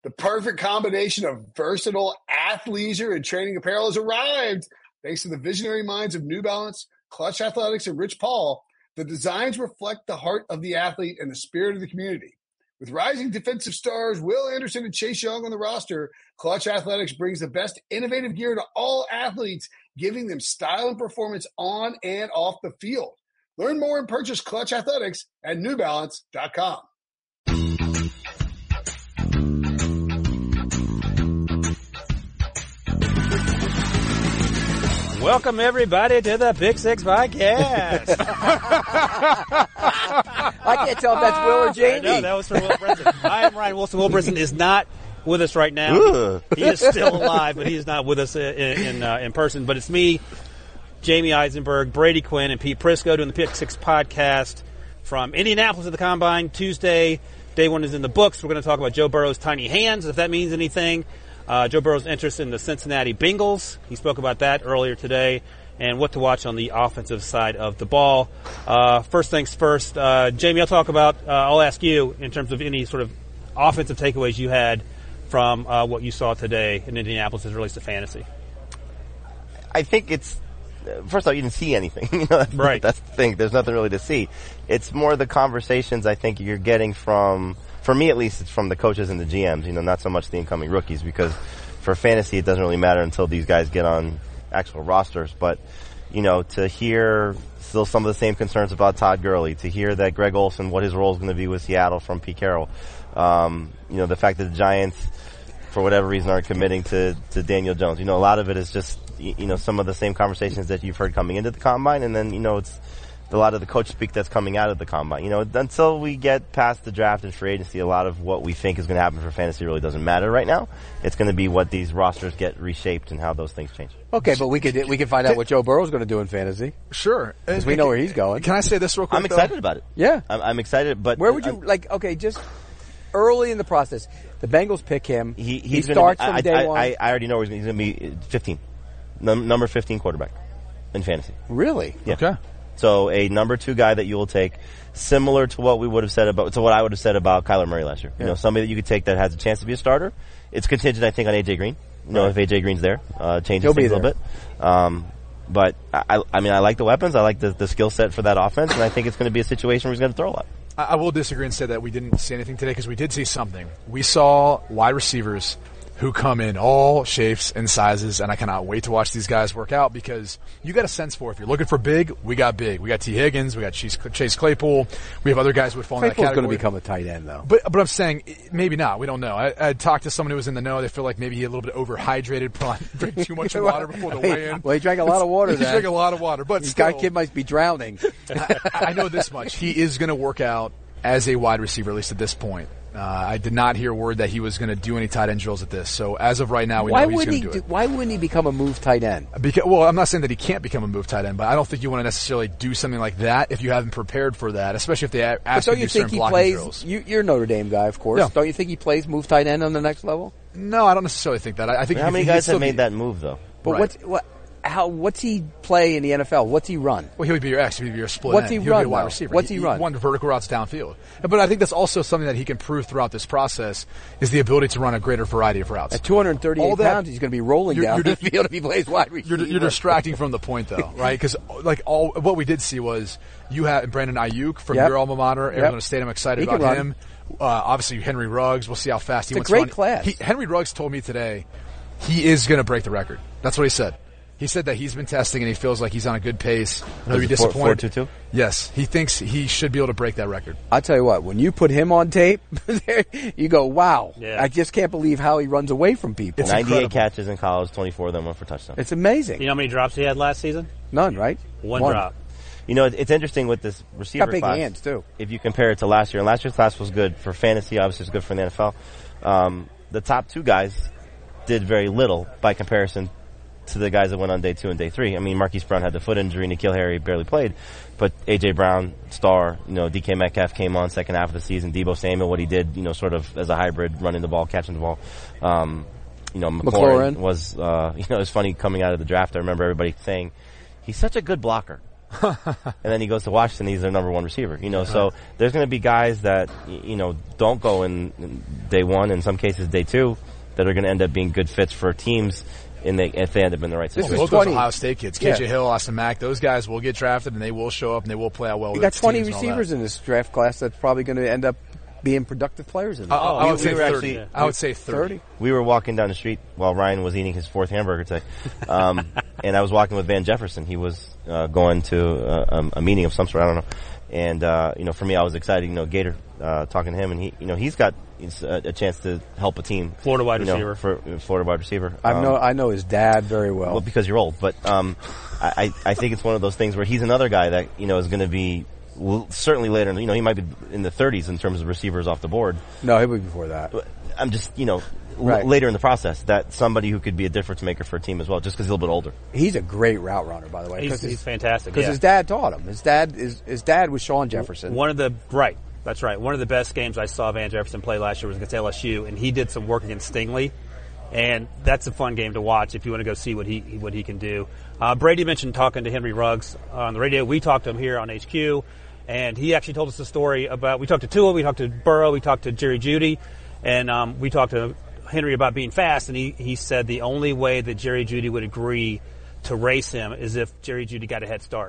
The perfect combination of versatile athleisure and training apparel has arrived. Thanks to the visionary minds of New Balance, Clutch Athletics, and Rich Paul, the designs reflect the heart of the athlete and the spirit of the community. With rising defensive stars Will Anderson and Chase Young on the roster, Clutch Athletics brings the best innovative gear to all athletes, giving them style and performance on and off the field. Learn more and purchase Clutch Athletics at newbalance.com. Welcome, everybody, to the Pick Six Podcast. I can't tell if that's Will or Jamie. No, that was from Will Brinson. I am Ryan Wilson. Will Brinson is not with us right now. He is still alive, but he is not with us in person. But it's me, Jamie Eisenberg, Brady Quinn, and Pete Prisco doing the Pick Six Podcast from Indianapolis at the Combine. Tuesday, day one is in the books. We're going to talk about Joe Burrow's tiny hands, if that means anything. Joe Burrow's interest in the Cincinnati Bengals. He spoke about that earlier today, and what to watch on the offensive side of the ball. First things first, Jamie, I'll ask you in terms of any sort of offensive takeaways you had from what you saw today in Indianapolis as it relates to fantasy. I think it's, first of all, you didn't see anything. That's the thing. There's nothing really to see. It's more the conversations I think you're getting from, for me at least, it's from the coaches and the GMs, not so much the incoming rookies, because for fantasy it doesn't really matter until these guys get on actual rosters. But, to hear still some of the same concerns about Todd Gurley, to hear that Greg Olsen, what his role is going to be with Seattle from Pete Carroll, the fact that the Giants, for whatever reason, aren't committing to Daniel Jones. A lot of it is just, some of the same conversations that you've heard coming into the Combine, and then, it's a lot of the coach speak that's coming out of the Combine. Until we get past the draft and free agency, a lot of what we think is going to happen for fantasy really doesn't matter right now. It's going to be what these rosters get reshaped and how those things change. Okay, but we can find out what Joe Burrow's going to do in fantasy. Sure. Because we know where he's going. Can I say this real quick? I'm excited about it. Yeah. I'm excited, but... Where would you, just early in the process, the Bengals pick him. He starts from day one. I already know he's going to be 15. Number 15 quarterback in fantasy. Really? Yeah. Okay. So a number 2 guy that you will take, similar to what I would have said about Kyler Murray last year. Yeah. Somebody that you could take that has a chance to be a starter. It's contingent, I think, on AJ Green. If AJ Green's there, changes things a little bit. But I like the weapons. I like the skill set for that offense, and I think it's going to be a situation where he's going to throw a lot. I will disagree and say that we didn't see anything today, because we did see something. We saw wide receivers who come in all shapes and sizes, and I cannot wait to watch these guys work out, because you got a sense for, if you're looking for big. We got T. Higgins, we got Chase Claypool, we have other guys who would fall in that category. Claypool's going to become a tight end, though. But I'm saying, maybe not. We don't know. I talked to someone who was in the know. They feel like maybe he a little bit overhydrated, drank too much water before the weigh-in. Well, he drank a lot of water. He drank a lot of water, but this kid might be drowning. I know this much. He is going to work out as a wide receiver, at least at this point. I did not hear word that he was going to do any tight end drills at this. So as of right now, we know he's going to do it. Why wouldn't he become a move tight end? Well, I'm not saying that he can't become a move tight end, but I don't think you want to necessarily do something like that if you haven't prepared for that, especially if they ask you to do certain blocking drills. You're a Notre Dame guy, of course. Yeah. Don't you think he plays move tight end on the next level? No, I don't necessarily think that. I think how many guys have made that move, though? But what's he play in the NFL? What's he run? Well, he would be your X. He would be your split What's end. he run? Be a wide receiver. What's he run? One vertical routes downfield. But I think that's also something that he can prove throughout this process, is the ability to run a greater variety of routes. At 238 pounds, he's going to be rolling down the field if he plays wide receiver. You're distracting from the point, though, right? Because what we did see was you had Brandon Ayuk from your alma mater, Arizona State. I'm excited about him. Obviously, Henry Ruggs. We'll see how fast he wants to run. It's a great class. Henry Ruggs told me today he is going to break the record. That's what he said. He said that he's been testing and he feels like he's on a good pace. He'll be disappointed. 4.22? Yes. He thinks he should be able to break that record. I'll tell you what, when you put him on tape, you go, wow. Yeah. I just can't believe how he runs away from people. It's 98 incredible. catches in college, 24 of them went for touchdowns. It's amazing. You know how many drops he had last season? None, right? One drop. It's interesting with this receiver got big class. hands, too. If you compare it to last year, and last year's class was good for fantasy, obviously it's good for the NFL. The top 2 guys did very little by comparison to the guys that went on day 2 and day 3. I mean, Marquise Brown had the foot injury, N'Keal Harry barely played, but A.J. Brown, star, DK Metcalf came on second half of the season, Deebo Samuel, what he did, sort of as a hybrid, running the ball, catching the ball. McLaurin was, it was funny coming out of the draft. I remember everybody saying, he's such a good blocker. and then he goes to Washington. He's their number one receiver. So there's going to be guys that don't go in day one. In some cases, day two, that are going to end up being good fits for teams. If they end up in the right situation. Both those Ohio State kids, KJ Hill, Austin Mack, those guys will get drafted and they will show up and they will play out well. You got 20 receivers in this draft class that's probably going to end up being productive players in it. I would say 30. I would say 30. We were walking down the street while Ryan was eating his fourth hamburger today, and I was walking with Van Jefferson. He was going to a meeting of some sort. I don't know. And for me, I was excited. Gator talking to him, and he's got a chance to help a team. Florida wide receiver. For Florida wide receiver. I know his dad very well. Well, because you're old, but I think it's one of those things where he's another guy that is going to be certainly later. He might be in the 30s in terms of receivers off the board. No, he'll be before that. I'm just later in the process, that somebody who could be a difference maker for a team as well, just because he's a little bit older. He's a great route runner, by the way. He's fantastic. Because his dad taught him. His dad was Sean Jefferson. That's right. One of the best games I saw Van Jefferson play last year was against LSU, and he did some work against Stingley, and that's a fun game to watch if you want to go see what he can do. Brady mentioned talking to Henry Ruggs on the radio. We talked to him here on HQ, and he actually told us the story about. We talked to Tua, we talked to Burrow, we talked to Jerry Jeudy, and we talked to Henry about being fast, and he said the only way that Jerry Jeudy would agree to race him is if Jerry Jeudy got a head start.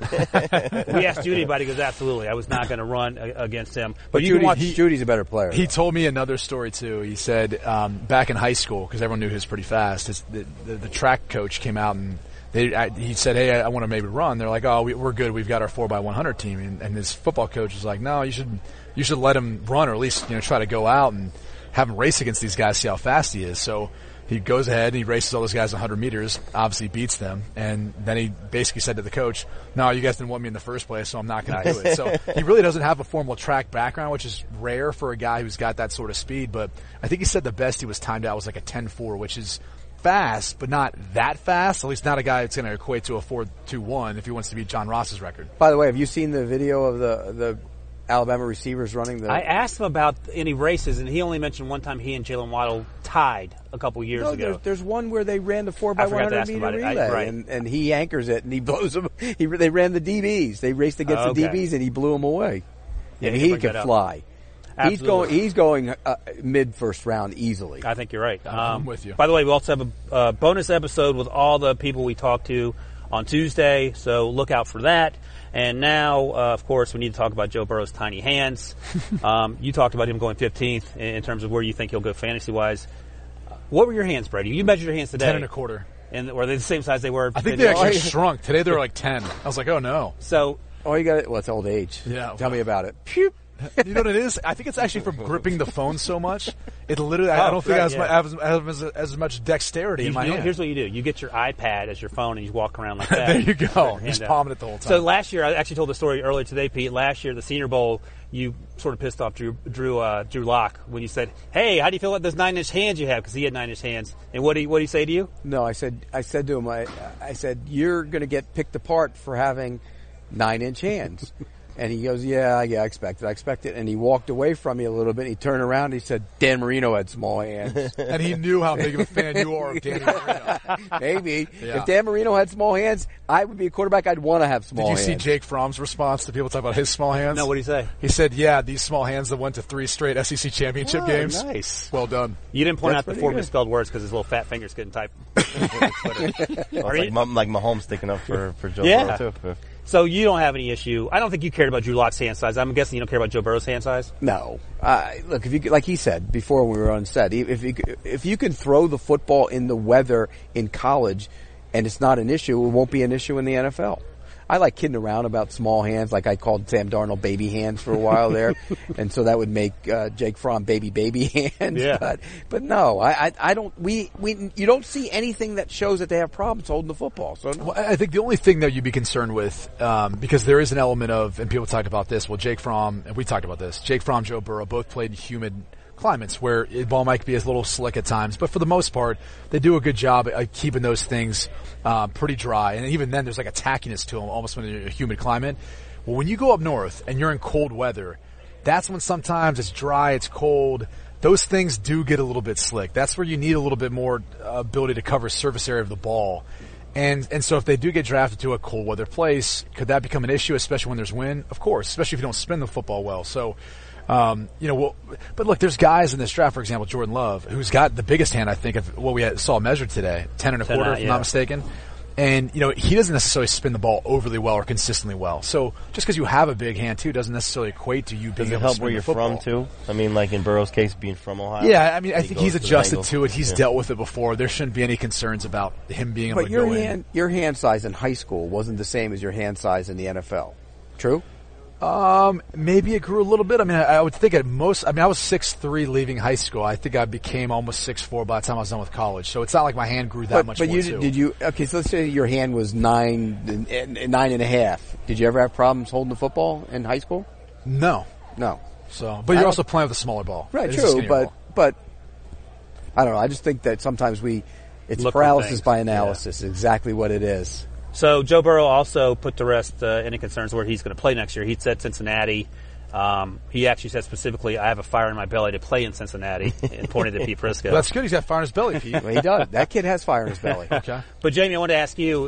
We asked Jeudy about it. He goes, absolutely. I was not going to run against him. But you can watch. Judy's a better player. He told me another story, too. He said back in high school, because everyone knew he was pretty fast, the track coach came out and he said, hey, I want to maybe run. They're like, oh, we're good. We've got our 4x100 team. And his football coach was like, no, you should let him run, or at least try to go out and have him race against these guys, see how fast he is. So he goes ahead and he races all those guys 100 meters, obviously beats them, and then he basically said to the coach, no, you guys didn't want me in the first place, so I'm not going to do it. So he really doesn't have a formal track background, which is rare for a guy who's got that sort of speed, but I think he said the best he was timed out was like a 10.4, which is fast, but not that fast, at least not a guy that's going to equate to a 4.21 if he wants to beat John Ross's record. By the way, have you seen the video of the Alabama receivers running the... I asked him about any races, and he only mentioned one time he and Jalen Waddle tied a couple years ago. There's one where they ran the 4x100 meter relay, and he anchors it, and he blows them. They ran the DBs. They raced against the DBs, and he blew them away. Yeah, and he could fly. Absolutely. He's going mid-first round easily. I think you're right. I'm with you. By the way, we also have a bonus episode with all the people we talked to on Tuesday, so look out for that. And now, of course, we need to talk about Joe Burrow's tiny hands. You talked about him going 15th in terms of where you think he'll go fantasy-wise. What were your hands, Brady? You measured your hands today. 10 1/4. And were they the same size they were? I think they actually shrunk. Today they were like 10. I was like, oh, no. So, you got it. Well, it's old age. Yeah. Tell me about it. You know what it is? I think it's actually from gripping the phone so much. It literally, I don't think I have as much dexterity in my hand. Here's what you do. You get your iPad as your phone and you walk around like that. There you go. Just palming it the whole time. So last year, I actually told the story earlier today, Pete. Last year, the Senior Bowl, you sort of pissed off Drew Lock when you said, hey, how do you feel about those 9-inch hands you have? Because he had 9-inch hands. And what did he say to you? No, I said to him, I said, you're going to get picked apart for having 9-inch hands. And he goes, yeah, I expect it. And he walked away from me a little bit. And he turned around and he said, Dan Marino had small hands. And he knew how big of a fan you are of Dan Marino. Maybe. Yeah. If Dan Marino had small hands, I would be a quarterback. I'd want to have small hands. Did you see Jake Fromm's response to people talking about his small hands? No, what did he say? He said, yeah, these small hands that went to 3 straight SEC championship games. Nice. Well done. You didn't point out the 4 misspelled words because his little fat fingers couldn't type. Like Mahomes sticking up for Joe Burrow, too. So you don't have any issue. I don't think you cared about Drew Lock's hand size. I'm guessing you don't care about Joe Burrow's hand size? No. Look, if you like he said before we were on set, if you can throw the football in the weather in college and it's not an issue, it won't be an issue in the NFL. I like kidding around about small hands, like I called Sam Darnold baby hands for a while there, and so that would make Jake Fromm baby hands. Yeah. But no, I don't. You don't see anything that shows that they have problems holding the football. So no. Well, I think the only thing that you'd be concerned with, because there is an element of, and people talked about this. Well, Jake Fromm, and we talked about this. Jake Fromm, Joe Burrow, both played in humid climates where the ball might be a little slick at times, but for the most part, they do a good job at keeping those things pretty dry. And even then, there's like a tackiness to them, almost when you're in a humid climate. Well, when you go up north and you're in cold weather, that's when sometimes it's dry, it's cold. Those things do get a little bit slick. That's where you need a little bit more ability to cover surface area of the ball. And so if they do get drafted to a cold weather place, could that become an issue, especially when there's wind? Of course, especially if you don't spin the football well. So, but look, there's guys in this draft, for example, Jordan Love, who's got the biggest hand, I think, of what we saw measured today, 10 and a quarter, if I'm not mistaken. And, he doesn't necessarily spin the ball overly well or consistently well. So just because you have a big hand, too, doesn't necessarily equate to you being able to spin the football. Does it help where you're from, too? I mean, like in Burrow's case, being from Ohio? Yeah, I mean, I think he's adjusted to it. He's dealt with it before. There shouldn't be any concerns about him being able to go in. But your hand size in high school wasn't the same as your hand size in the NFL. True? Maybe it grew a little bit. I mean, I would think at most, I was 6'3" leaving high school. I think I became almost 6'4" by the time I was done with college. So it's not like my hand grew that much more, too. Okay, so let's say your hand was 9.5. Did you ever have problems holding the football in high school? No. So, but you're also playing with a smaller ball. Right, true, but I don't know. I just think that sometimes it's paralysis by analysis, exactly what it is. So Joe Burrow also put to rest any concerns where he's going to play next year. He said Cincinnati. He actually said specifically, I have a fire in my belly to play in Cincinnati, and pointed to Pete Prisco. Well, that's good. He's got fire in his belly, Pete. Well, he does. That kid has fire in his belly. Okay. But, Jamie, I wanted to ask you,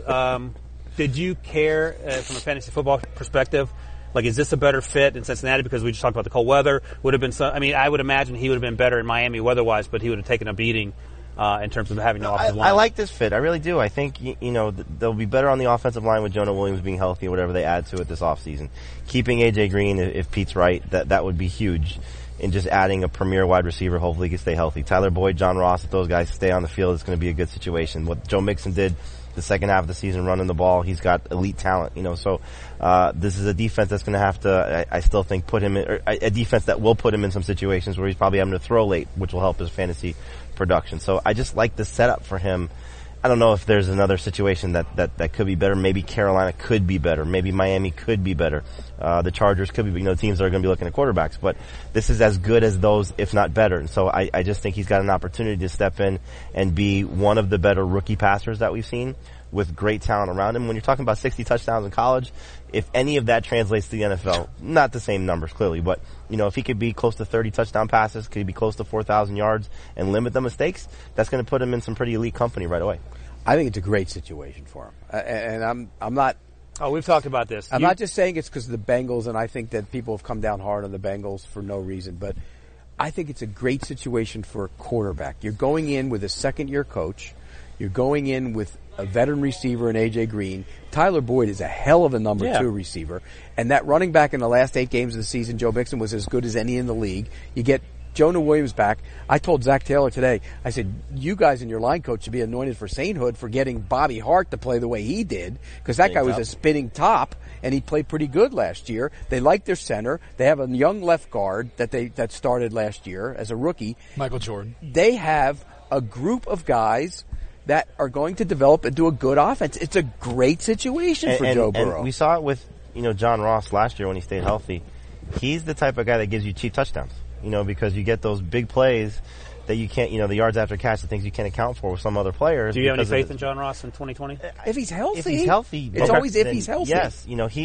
did you care from a fantasy football perspective? Like, is this a better fit in Cincinnati? Because we just talked about the cold weather. Would have been I would imagine he would have been better in Miami weather-wise, but he would have taken a beating in terms of having no offensive line. I like this fit. I really do. I think, they'll be better on the offensive line with Jonah Williams being healthy or whatever they add to it this offseason. Keeping A.J. Green, if Pete's right, that would be huge. And just adding a premier wide receiver, hopefully he can stay healthy. Tyler Boyd, John Ross, if those guys stay on the field, it's going to be a good situation. What Joe Mixon did the second half of the season running the ball, he's got elite talent, so this is a defense that's going to have to, I still think, put him in, or a defense that will put him in some situations where he's probably having to throw late, which will help his fantasy production. So I just like the setup for him. I don't know if there's another situation that could be better. Maybe Carolina could be better. Maybe Miami could be better. The Chargers could be, teams that are going to be looking at quarterbacks. But this is as good as those, if not better. And so I just think he's got an opportunity to step in and be one of the better rookie passers that we've seen with great talent around him. When you're talking about 60 touchdowns in college, if any of that translates to the NFL, not the same numbers clearly, but if he could be close to 30 touchdown passes, could he be close to 4,000 yards and limit the mistakes, that's going to put him in some pretty elite company right away. I think it's a great situation for him. And I'm not... Oh, we've talked about this. I'm not just saying it's because of the Bengals, and I think that people have come down hard on the Bengals for no reason, but I think it's a great situation for a quarterback. You're going in with a second-year coach. You're going in with a veteran receiver in A.J. Green. Tyler Boyd is a hell of a number 2 receiver. And that running back in the last 8 games of the season, Joe Mixon, was as good as any in the league. You get Jonah Williams back. I told Zach Taylor today, I said, you guys and your line coach should be anointed for sainthood for getting Bobby Hart to play the way he did, because that guy was a spinning top, and he played pretty good last year. They like their center. They have a young left guard that started last year as a rookie. Michael Jordan. They have a group of guys that are going to develop into a good offense. It's a great situation for Joe Burrow. And we saw it with, John Ross last year when he stayed healthy. He's the type of guy that gives you cheap touchdowns, because you get those big plays that you can't, the yards after catch, the things you can't account for with some other players. Do you have any faith in John Ross in 2020? If he's healthy. If he's healthy. It's always if he's healthy. Yes.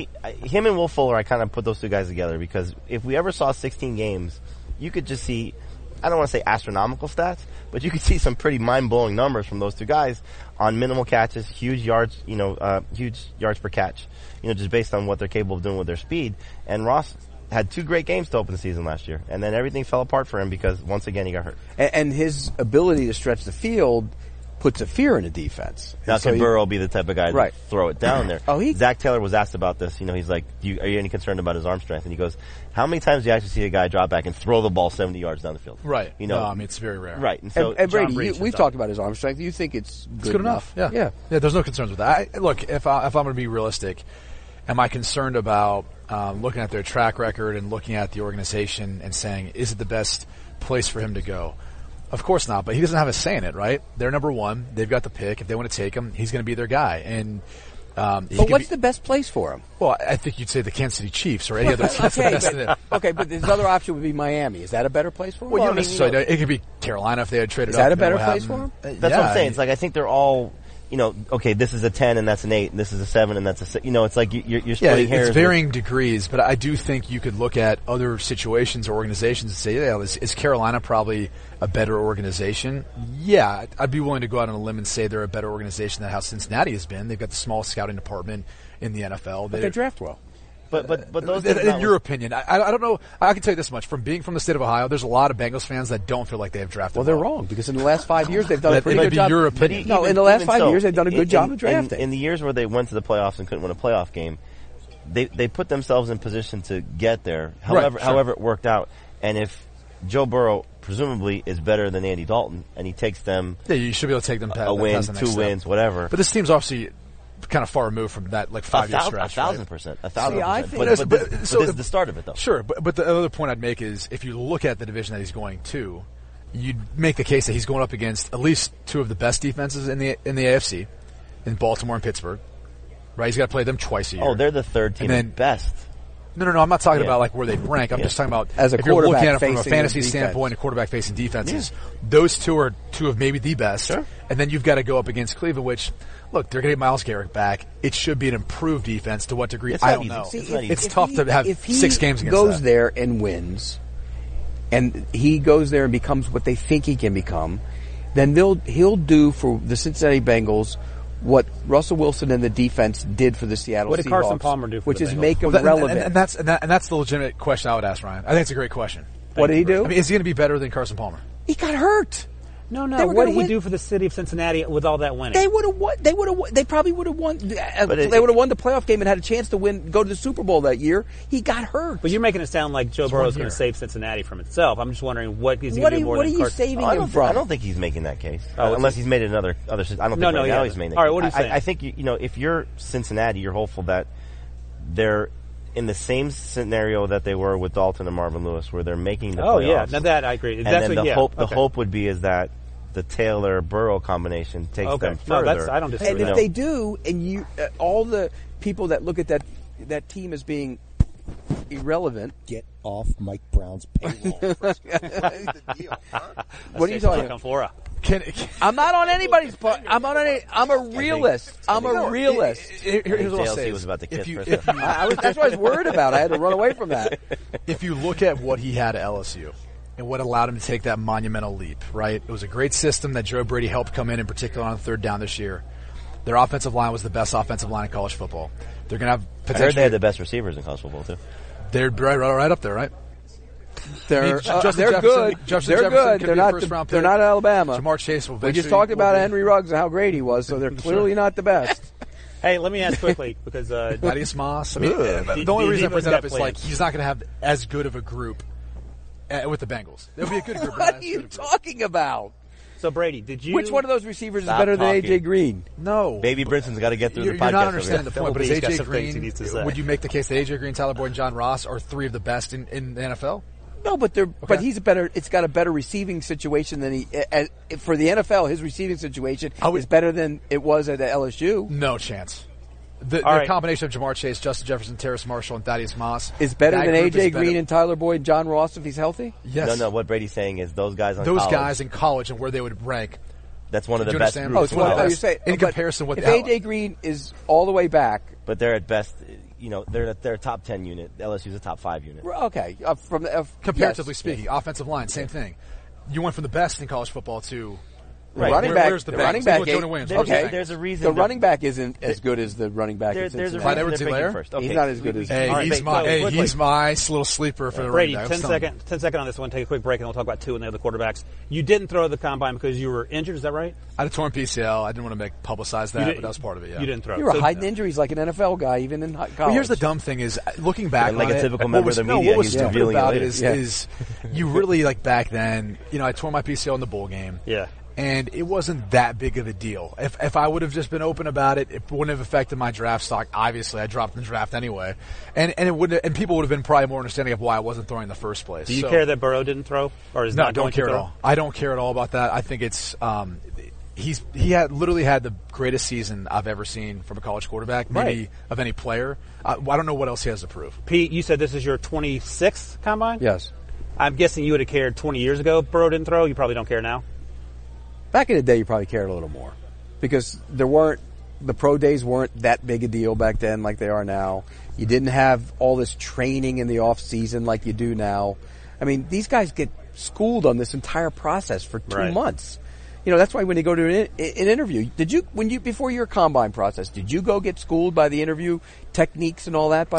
Him and Will Fuller, I kind of put those two guys together because if we ever saw 16 games, you could just see, I don't want to say astronomical stats, but you could see some pretty mind-blowing numbers from those two guys on minimal catches, huge yards per catch, just based on what they're capable of doing with their speed. And Ross had 2 great games to open the season last year, and then everything fell apart for him because once again he got hurt. And his ability to stretch the field puts a fear in the defense. Now, could Burrow be the type of guy to throw it down there? Zach Taylor was asked about this. He's like, are you any concerned about his arm strength? And he goes, how many times do you actually see a guy drop back and throw the ball 70 yards down the field? Right. No, it's very rare. Right. And so, and Brady, we've talked about his arm strength. You think it's good enough? Yeah. There's no concerns with that. Look, if I'm going to be realistic, am I concerned about looking at their track record and looking at the organization and saying, is it the best place for him to go? Of course not, but he doesn't have a say in it, right? They're number 1. They've got the pick. If they want to take him, he's going to be their guy. And but what's the best place for him? Well, I think you'd say the Kansas City Chiefs or any other team. Okay, but his other option would be Miami. Is that a better place for him? Well, it could be Carolina if they had traded up. Is that a better place for him? That's what I'm saying. It's like I think they're all okay, this is a 10 and that's an 8, and this is a 7 and that's a 6. It's like you're splitting hairs. It's varying degrees, but I do think you could look at other situations or organizations and say, is Carolina probably a better organization? Yeah, I'd be willing to go out on a limb and say they're a better organization than how Cincinnati has been. They've got the smallest scouting department in the NFL. But they draft well. But those in your opinion, I don't know. I can tell you this much: from being from the state of Ohio, there's a lot of Bengals fans that don't feel like they have drafted. Well, they're wrong because in the last 5 years they've done a pretty good job. Your opinion. No, in the last 5 years they've done a good job of drafting. In the years where they went to the playoffs and couldn't win a playoff game, they put themselves in position to get there. However it worked out, and if Joe Burrow presumably is better than Andy Dalton, and he takes them, you should be able to take them a win, 2 wins, whatever. But this team's obviously kind of far removed from that 5-year stretch. 1,000%. 1,000%. But this is the start of it, though. Sure, but the other point I'd make is if you look at the division that he's going to, you'd make the case that he's going up against at least 2 of the best defenses in the AFC, in Baltimore and Pittsburgh. Right? He's got to play them twice a year. Oh, they're the third team best. No. I'm not talking about where they rank. I'm just talking about as a if you're looking at it from a facing fantasy defense. standpoint, a quarterback facing defenses. Those 2 are 2 of maybe the best. Sure. And then you've got to go up against Cleveland, which, look, they're going to get Myles Garrett back. It should be an improved defense. To what degree? I don't know. It's tough to have 6 games against that. If he goes there and wins, and he goes there and becomes what they think he can become, then he'll do for the Cincinnati Bengals what Russell Wilson and the defense did for the Seattle Seahawks. What did Carson Palmer do for which the is Bengals? make them relevant. And that's the legitimate question I would ask, Ryan. I think it's a great question. What did he do? I mean, is he going to be better than Carson Palmer? He got hurt. No. What did he do for the city of Cincinnati with all that winning? They would have won. They probably would have won. They would have won the playoff game and had a chance to go to the Super Bowl that year. He got hurt. But you're making it sound like Joe Burrow is going to save Cincinnati from itself. I'm just wondering what is he going to do more than Carson? What are you saving him from? I don't think he's making that case. Unless he's made it another. I don't think now he's making that case. All right, what are you saying? I think, if you're Cincinnati, you're hopeful that they're in the same scenario that they were with Dalton and Marvin Lewis, where they're making the playoffs. Oh, yeah. Now that I agree. And then the hope would be is that the Taylor-Burrow combination takes them further. I don't disagree. And if they do, and you all the people that look at that team as being irrelevant, get off Mike Brown's payroll. What are you talking about? I'm not on anybody's part. I'm a realist. I'm a realist. Here's what I'll say. Was about to kiss that's what I was worried about. I had to run away from that. If you look at what he had at LSU and what allowed him to take that monumental leap, right? It was a great system that Joe Brady helped come in particular on 3rd down this year. Their offensive line was the best offensive line in college football. They're going to have potentially. I heard they had the best receivers in college football too. They're right up there, right? They're good. They're good. They're not Alabama. Jamar Chase will. We just talked about Henry Ruggs and how great he was, so they're clearly not the best. Hey, let me ask quickly because Thaddeus Moss. I mean, the only reason I bring that up is he's not going to have as good of a group with the Bengals. It'll be a good group. What are you talking about? So Brady, did you? Which one of those receivers is better than AJ Green? No, Baby Brinson's got to get through the podcast. You're not understanding the point. But is AJ Green? Would you make the case that AJ Green, Tyler Boyd, and John Ross are 3 of the best in the NFL? No, but he's better. It's got a better receiving situation than he for the NFL. His receiving situation is better than it was at LSU. No chance. The combination of Jamar Chase, Justin Jefferson, Terrace Marshall, and Thaddeus Moss is better than AJ Green and Tyler Boyd and John Ross if he's healthy. Yes. No. What Brady's saying is those guys in college and where they would rank. That's one of the best groups. Oh, it's one of the best in comparison with if AJ Green is all the way back. But they're at best. They're a top 10 unit. LSU's a top 5 unit. Okay, comparatively speaking, offensive line, same thing. You went from the best in college football to Right. Running back. Where's the running back? Okay. There's a reason. The running back isn't as good as the running back. There's a Clyde Edwards-Helaire first. He's not as good as. He's my little sleeper for the Brady. running back. 10 second on this one. Take a quick break, and we'll talk about two and the other quarterbacks. You didn't throw the combine because you were injured. Is that right? I had a torn PCL. I didn't want to publicize that, but that was part of it. Yeah. You didn't throw. You were hiding injuries like an NFL guy, even in college. Well, here's the dumb thing: is looking back, like a typical member of the media. What was stupid about it is you really like back then. I tore my PCL in the bowl game. Yeah. And it wasn't that big of a deal. If I would have just been open about it, it wouldn't have affected my draft stock. Obviously, I dropped in the draft anyway, and it wouldn't. And people would have been probably more understanding of why I wasn't throwing in the first place. Do you care that Burrow didn't throw, or is not going to throw? I don't care at all. I don't care at all about that. I think it's he had literally had the greatest season I've ever seen from a college quarterback, maybe of any player. I don't know what else he has to prove. Pete, you said this is your 26th combine? Yes. I'm guessing you would have cared 20 years ago. Burrow didn't throw. You probably don't care now. Back in the day, you probably cared a little more. because the pro days weren't that big a deal back then like they are now. You didn't have all this training in the off season like you do now. I mean, these guys get schooled on this entire process for 2 months. That's why when they go to an interview, before your combine process, did you go get schooled by the interview techniques and all that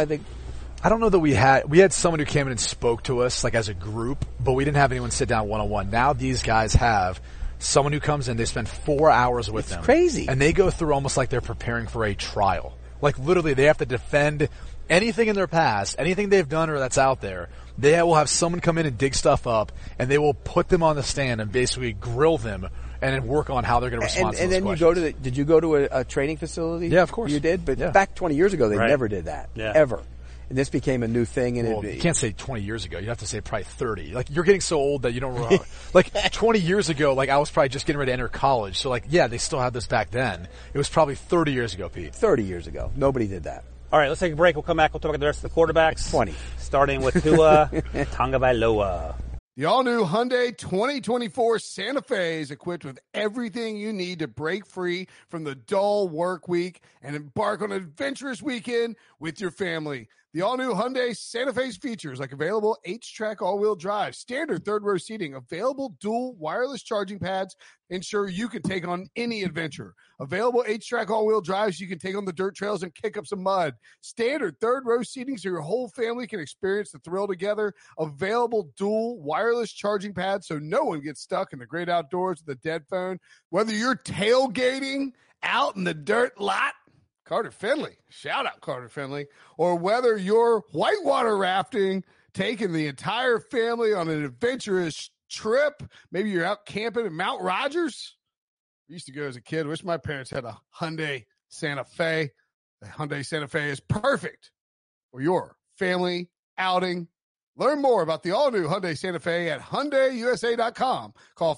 I don't know that we had someone who came in and spoke to us like as a group, but we didn't have anyone sit down one-on-one. Now these guys have someone who comes in, they spend 4 hours with them. It's crazy. And they go through almost like they're preparing for a trial. Like literally they have to defend anything in their past, anything they've done or that's out there. They will have someone come in and dig stuff up, and they will put them on the stand and basically grill them and then work on how they're going to respond to those questions. And then did you go to a training facility? Yeah, of course. You did? But back 20 years ago, they never did that. Yeah. Ever. And this became a new thing. And you can't say 20 years ago. You have to say probably 30. Like, you're getting so old that you don't remember. Like, 20 years ago, like, I was probably just getting ready to enter college. So, like, yeah, they still had this back then. It was probably 30 years ago, Pete. 30 years ago. Nobody did that. All right, let's take a break. We'll come back. We'll talk about the rest of the quarterbacks. 20. Starting with Tua Tagovailoa. The all-new Hyundai 2024 Santa Fe is equipped with everything you need to break free from the dull work week and embark on an adventurous weekend with your family. The all-new Hyundai Santa Fe's features like available H-Track all-wheel drive, standard third-row seating, available dual wireless charging pads, ensure you can take on any adventure. Available H-Track all-wheel drives you can take on the dirt trails and kick up some mud. Standard third-row seating so your whole family can experience the thrill together. Available dual wireless charging pads so no one gets stuck in the great outdoors with a dead phone. Whether you're tailgating out in the dirt lot, Carter Finley, shout out Carter Finley, or whether you're whitewater rafting, taking the entire family on an adventurous trip, maybe you're out camping in Mount Rogers. I used to go as a kid. Wish my parents had a Hyundai Santa Fe. The Hyundai Santa Fe is perfect for your family outing. Learn more about the all-new Hyundai Santa Fe at HyundaiUSA.com. Call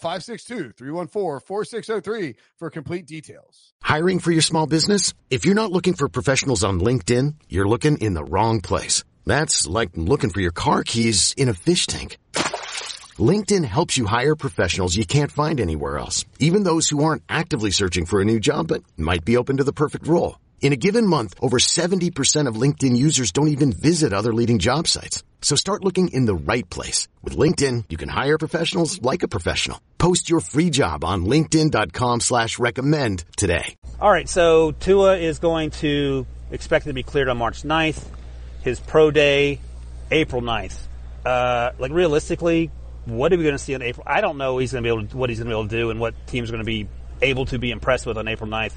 562-314-4603 for complete details. Hiring for your small business? If you're not looking for professionals on LinkedIn, you're looking in the wrong place. That's like looking for your car keys in a fish tank. LinkedIn helps you hire professionals you can't find anywhere else, even those who aren't actively searching for a new job but might be open to the perfect role. In a given month, over 70% of LinkedIn users don't even visit other leading job sites. So start looking in the right place. With LinkedIn, you can hire professionals like a professional. Post your free job on linkedin.com/recommend today. All right, so Tua is going to expected to be cleared on March 9th. His pro day, April 9th. Like realistically, what are we going to see in April? I don't know what he's going to be able to do and what teams are going to be able to be impressed with on April 9th.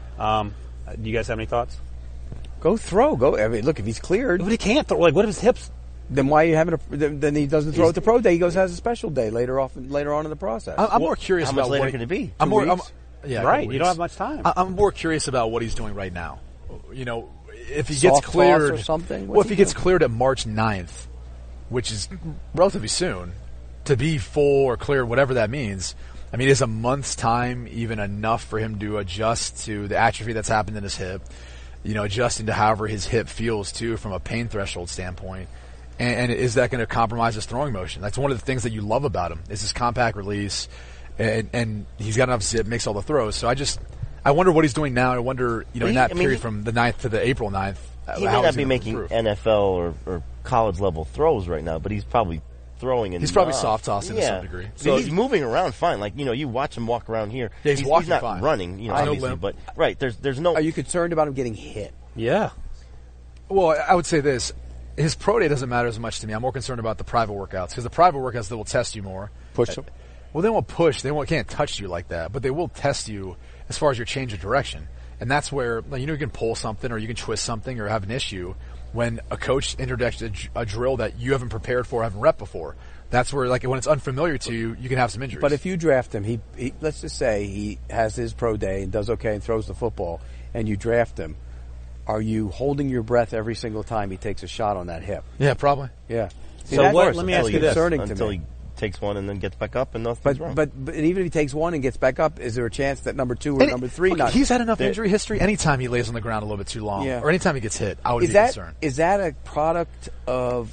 Do you guys have any thoughts? Go throw. I mean, look, if he's cleared. But he can't throw. Like, what if his hips? Then why are you having then he doesn't throw at the pro day. He goes has a special day later on in the process. I'm more curious how about much later what can it be? Right. You don't have much time. I'm more curious about what he's doing right now. You know, if he gets cleared or something. Well, if he gets cleared at March 9th, which is relatively soon, to be full or clear, whatever that means. I mean, is a month's time even enough for him to adjust to the atrophy that's happened in his hip? You know, adjusting to however his hip feels too from a pain threshold standpoint. And is that going to compromise his throwing motion? That's one of the things that you love about him is his compact release, and he's got enough zip, makes all the throws. So I wonder what he's doing now. I wonder, in that period from the 9th to the April 9th. He may not be making NFL or college level throws right now, but he's probably throwing enough. He's probably soft tossing to some degree. So he's moving around fine. Like, you watch him walk around here. Yeah, he's walking not fine. Running, obviously, but there's no. Are you concerned about him getting hit? Yeah. Well, I would say this. His pro day doesn't matter as much to me. I'm more concerned about the private workouts because the private workouts, they will test you more. Push them? Well, they won't push. They can't touch you like that, but they will test you as far as your change of direction. And that's where, you can pull something or you can twist something or have an issue when a coach introduced a drill that you haven't prepared for, haven't rep before. That's where, when it's unfamiliar to you, you can have some injuries. But if you draft him, he let's just say he has his pro day and does okay and throws the football, and you draft him, are you holding your breath every single time he takes a shot on that hip? Yeah, probably. Yeah. So let me ask you this. Until he takes one and then gets back up and nothing's wrong. But even if he takes one and gets back up, is there a chance that number 2 or number 3 not? He's had enough injury history. Anytime he lays on the ground a little bit too long, or anytime he gets hit, I would be concerned. Is that a product of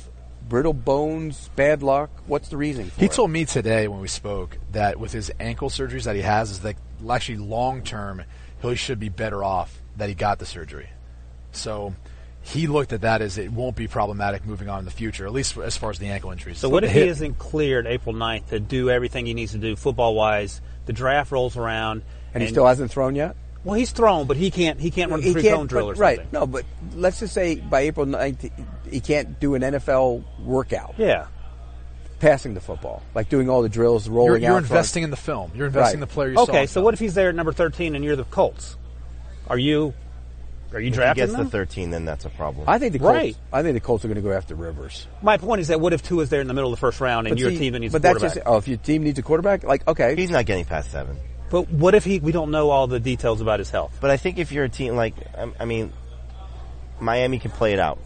brittle bones, bad luck? What's the reasoning for He it? told me today when we spoke that with his ankle surgeries that he has, is that actually long term he should be better off that he got the surgery. So he looked at that as it won't be problematic moving on in the future, at least as far as the ankle injuries. So what if he isn't cleared April 9th to do everything he needs to do football-wise? The draft rolls around. And he still hasn't thrown yet? Well, he's thrown, but he can't run a three-cone drill or something. Right. No, but let's just say by April 9th he can't do an NFL workout. Yeah. Passing the football, like doing all the drills, rolling out. You're investing in the film. You're investing in the player you saw. Okay, so what if he's there at number 13 and you're the Colts? Are you drafting him? If he gets the 13, then that's a problem. I think the Colts are going to go after Rivers. My point is that what if Tua's there in the middle of the first round and your team that needs a quarterback? If your team needs a quarterback, okay. He's not getting past 7. But what if we don't know all the details about his health? But I think if you're a team Miami can play it out.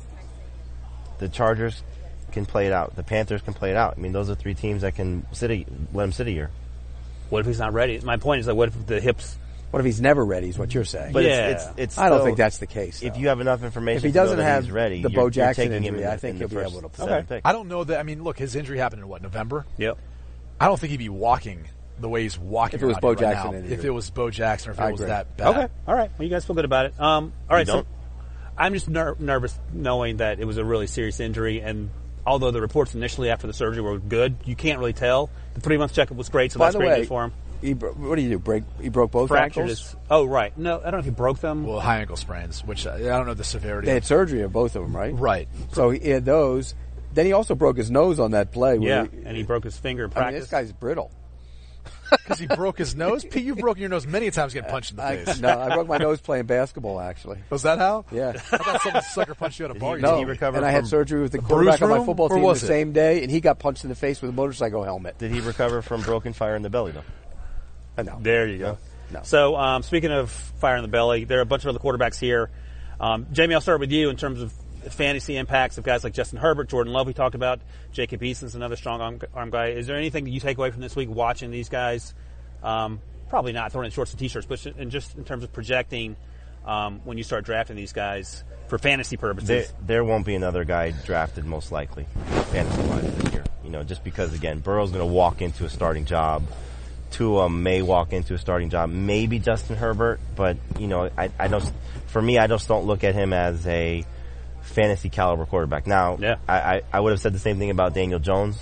The Chargers can play it out. The Panthers can play it out. I mean, those are 3 teams that can let him sit a year. What if he's not ready? My point is what if the hips... What if he's never ready is what you're saying. But it's I don't think that's the case, though. If you have enough information if he doesn't to know have he's ready, the Bo Jackson taking injury, him I think he'll be able to play. Okay. I don't know that. I mean, look, his injury happened in November? Yep. I don't think he'd be walking the way he's walking. If it was Bo Jackson, right now. If it was Bo Jackson, or if it was that bad. Okay, all right. Well, you guys feel good about it. All right, so I'm just nervous knowing that it was a really serious injury, and although the reports initially after the surgery were good, you can't really tell. The 3-month checkup was great, so that's great news for him. What do you do? He broke both ankles? Oh, right. No, I don't know if he broke them. Well, high ankle sprains, which I don't know the severity. They had surgery of both of them, right? Right. So he had those. Then he also broke his nose on that play. And he broke his finger in practice. I mean, this guy's brittle. Because he broke his nose? Pete, you've broken your nose many times getting punched in the face. No, I broke my nose playing basketball, actually. Was that how? Yeah. I thought some sucker punched you at a bar. No, and I had surgery with the quarterback on my football team the same day, and he got punched in the face with a motorcycle helmet. Did he recover from broken fire in the belly, though? No. There you go. No. So, speaking of fire in the belly, there are a bunch of other quarterbacks here. Jamie, I'll start with you in terms of fantasy impacts of guys like Justin Herbert, Jordan Love we talked about, Jacob Eason's another strong arm guy. Is there anything that you take away from this week watching these guys? Probably not throwing in shorts and T-shirts, but just in terms of projecting when you start drafting these guys for fantasy purposes. There won't be another guy drafted most likely fantasy-wise this year. Just because, again, Burrow's going to walk into a starting job. Tua may walk into a starting job. Maybe Justin Herbert, but, I don't. For me, I just don't look at him as a fantasy caliber quarterback. Now, I would have said the same thing about Daniel Jones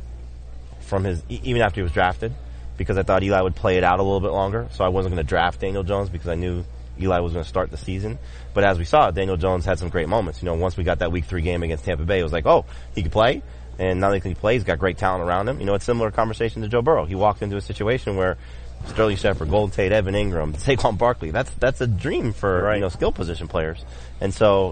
even after he was drafted, because I thought Eli would play it out a little bit longer. So I wasn't going to draft Daniel Jones because I knew Eli was going to start the season. But as we saw, Daniel Jones had some great moments. Once we got that Week 3 game against Tampa Bay, it was like, oh, he could play. And now that he can play, he's got great talent around him. It's a similar conversation to Joe Burrow. He walked into a situation where Sterling Shepard, Golden Tate, Evan Ingram, Saquon Barkley, that's a dream for, skill position players. And so,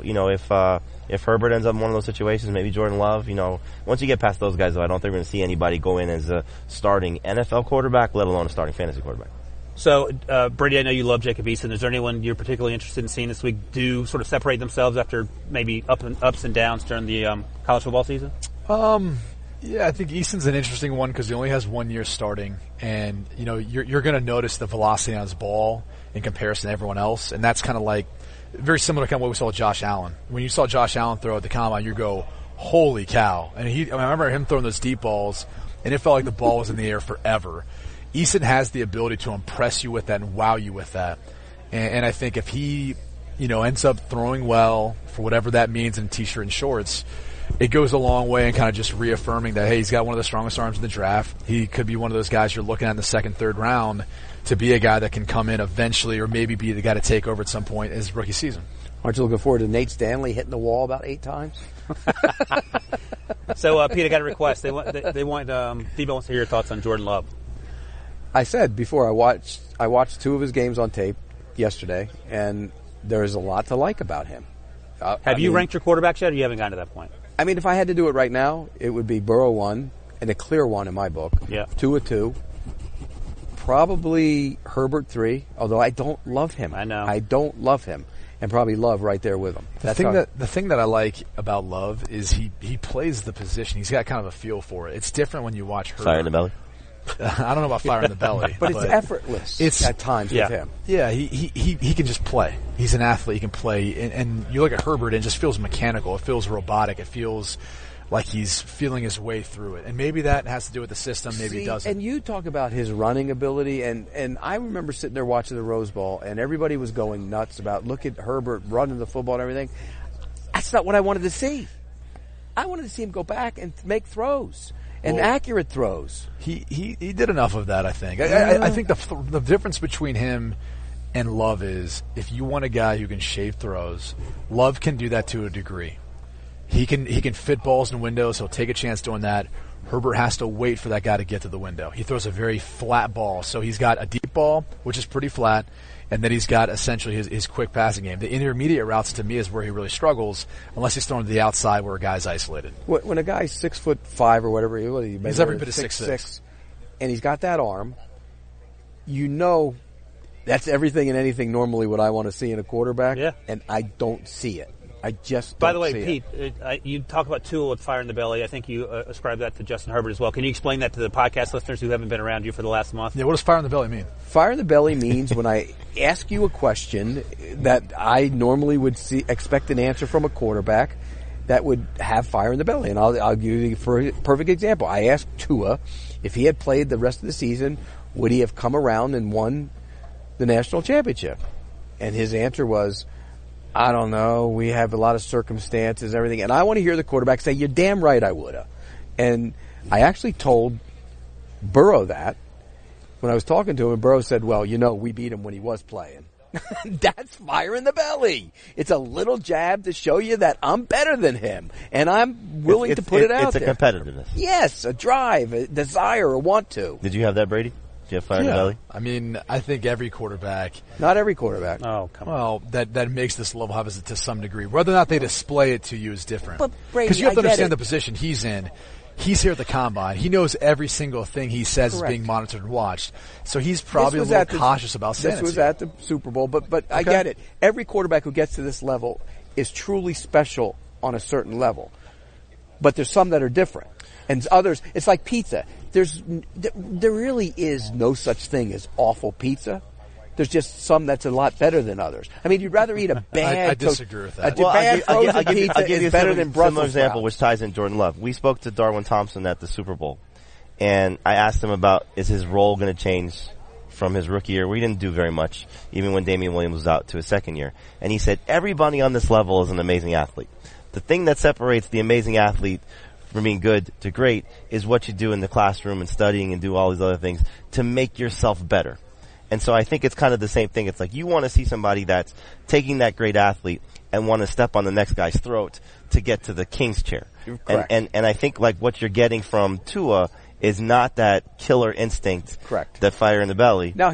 if Herbert ends up in one of those situations, maybe Jordan Love, once you get past those guys, though, I don't think we're going to see anybody go in as a starting NFL quarterback, let alone a starting fantasy quarterback. So, Brady, I know you love Jacob Eason. Is there anyone you're particularly interested in seeing this week do sort of separate themselves after maybe ups and downs during the college football season? Yeah, I think Eason's an interesting one because he only has 1 year starting, and you're going to notice the velocity on his ball in comparison to everyone else, and that's kind of like very similar to kind of what we saw with Josh Allen. When you saw Josh Allen throw at the combine, you go, "Holy cow!" And I remember him throwing those deep balls, and it felt like the ball was in the air forever. Eason has the ability to impress you with that and wow you with that, and I think if he ends up throwing well for whatever that means in t-shirt and shorts, it goes a long way in kind of just reaffirming that, hey, he's got one of the strongest arms in the draft. He could be one of those guys you're looking at in the second, third round to be a guy that can come in eventually or maybe be the guy to take over at some point in his rookie season. Aren't you looking forward to Nate Stanley hitting the wall about 8 times? So, Pete, I got a request. They want Debo wants to hear your thoughts on Jordan Love. I said before I watched 2 of his games on tape yesterday, and there is a lot to like about him. Have you ranked your quarterbacks yet, or you haven't gotten to that point? I mean, if I had to do it right now, it would be Burrow 1, and a clear 1 in my book. Yeah. Tua 2. Probably Herbert 3, although I don't love him. I know. I don't love him, and probably Love right there with him. The thing that I like about Love is he plays the position. He's got kind of a feel for it. It's different when you watch Herbert. Fire in the belly? I don't know about fire in the belly. but it's effortless at times with him. Yeah, he can just play. He's an athlete. He can play. And you look at Herbert and it just feels mechanical. It feels robotic. It feels like he's feeling his way through it. And maybe that has to do with the system, maybe it doesn't. And you talk about his running ability, and I remember sitting there watching the Rose Bowl, and everybody was going nuts about, look at Herbert running the football and everything. That's not what I wanted to see. I wanted to see him go back and make throws. And accurate throws. He did enough of that, I think. I think the difference between him and Love is, if you want a guy who can shave throws, Love can do that to a degree. He can fit balls in windows. He'll take a chance doing that. Herbert has to wait for that guy to get to the window. He throws a very flat ball. So he's got a deep ball, which is pretty flat, and then he's got essentially his quick passing game. The intermediate routes, to me, is where he really struggles, unless he's throwing to the outside where a guy's isolated. When a guy's 6'5" or whatever, he's every bit of 6'6", and he's got that arm, you know that's everything and anything normally what I want to see in a quarterback, and I don't see it. I just don't By the way, see Pete, you talk about Tua with fire in the belly. I think you ascribe that to Justin Herbert as well. Can you explain that to the podcast listeners who haven't been around you for the last month? Yeah, what does fire in the belly mean? Fire in the belly means when I ask you a question that I normally would expect an answer from a quarterback that would have fire in the belly. And I'll give you a perfect example. I asked Tua if he had played the rest of the season, would he have come around and won the national championship? And his answer was, I don't know. We have a lot of circumstances, everything. And I want to hear the quarterback say, you're damn right I would have. And I actually told Burrow that when I was talking to him, and Burrow said, well, we beat him when he was playing. That's fire in the belly. It's a little jab to show you that I'm better than him. And I'm willing to put it out there. It's a competitiveness. Yes, a drive, a desire, a want to. Did you have that, Brady? Did you have fire in the belly? I mean, I think every quarterback. Not every quarterback. Oh, come on. Well, that makes this level of it to some degree. Whether or not they display it to you is different. But Brady, because you have to understand the position he's in. He's here at the combine. He knows every single thing he says is being monitored and watched. So he's probably a little cautious about saying it. This was at the Super Bowl, but okay. I get it. Every quarterback who gets to this level is truly special on a certain level. But there's some that are different. And others, it's like pizza. There really is no such thing as awful pizza. There's just some that's a lot better than others. I mean, you'd rather eat a bad. I disagree with that. Bad frozen pizza is better than Brussels similar example, which ties in Jordan Love. We spoke to Darwin Thompson at the Super Bowl, and I asked him about, is his role going to change from his rookie year? We didn't do very much, even when Damian Williams was out, to his second year. And he said, everybody on this level is an amazing athlete. The thing that separates the amazing athlete from being good to great is what you do in the classroom and studying and do all these other things to make yourself better. And so I think it's kind of the same thing. It's like you want to see somebody that's taking that great athlete and want to step on the next guy's throat to get to the king's chair. And I think like what you're getting from Tua is not that killer instinct, that fire in the belly. Now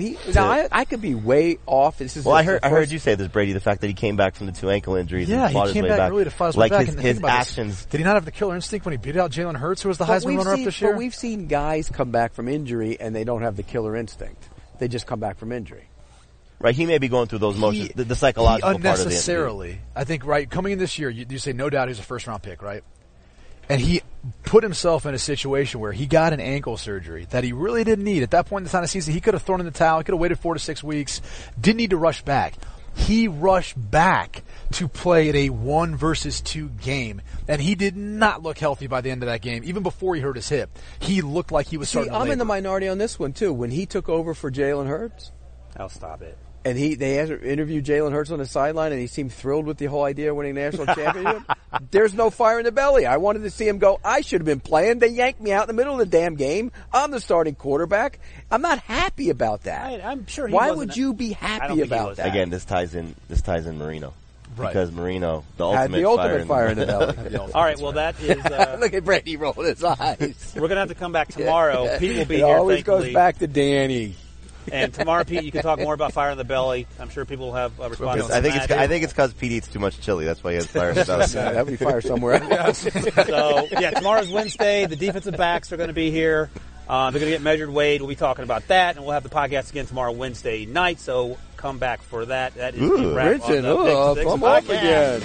I could be way off. This is I heard you say this, Brady. The fact that he came back from the 2 ankle injuries, and fought his way back, really to fight his way back. His actions. Did he not have the killer instinct when he beat out Jalen Hurts, who was the Heisman runner-up this year? But we've seen guys come back from injury and they don't have the killer instinct. They just come back from injury. Right, he may be going through those motions, the psychological part of it. I think, coming in this year, you say no doubt he's a first-round pick, right? And he put himself in a situation where he got an ankle surgery that he really didn't need. At that point in the time of the season, he could have thrown in the towel. He could have waited 4 to 6 weeks. Didn't need to rush back. He rushed back to play at a 1 versus 2 game, and he did not look healthy by the end of that game. Even before he hurt his hip, he looked like he was starting to labor. I'm in the minority on this one, too. When he took over for Jalen Hurts. I'll stop it. And they interviewed Jalen Hurts on the sideline, and he seemed thrilled with the whole idea of winning national championship. There's no fire in the belly. I wanted to see him go, I should have been playing. They yanked me out in the middle of the damn game. I'm the starting quarterback. I'm not happy about that. I'm sure he Why would you be happy about that? Again, this ties in Marino. Right. Because Marino, the ultimate fire in the belly. All right, well, that is... Look at Brady rolling his eyes. We're going to have to come back tomorrow. Yeah. Pete will be it here, always goes back to Danny. And tomorrow, Pete, you can talk more about fire in the belly. I'm sure people will have responses. I think it's because Pete eats too much chili. That's why he has fire in the belly. That'll be fire somewhere else. So, tomorrow's Wednesday. The defensive backs are going to be here. They're going to get measured weight. We'll be talking about that, and we'll have the podcast again tomorrow, Wednesday night. So come back for that. That is the wrap on the Big come off again.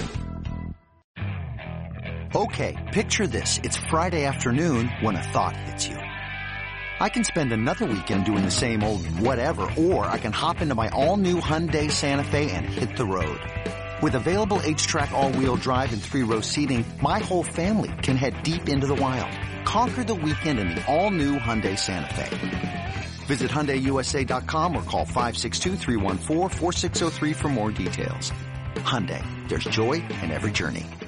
Okay, picture this. It's Friday afternoon when a thought hits you. I can spend another weekend doing the same old whatever, or I can hop into my all-new Hyundai Santa Fe and hit the road. With available H-Track all-wheel drive and 3-row seating, my whole family can head deep into the wild. Conquer the weekend in the all-new Hyundai Santa Fe. Visit HyundaiUSA.com or call 562-314-4603 for more details. Hyundai, there's joy in every journey.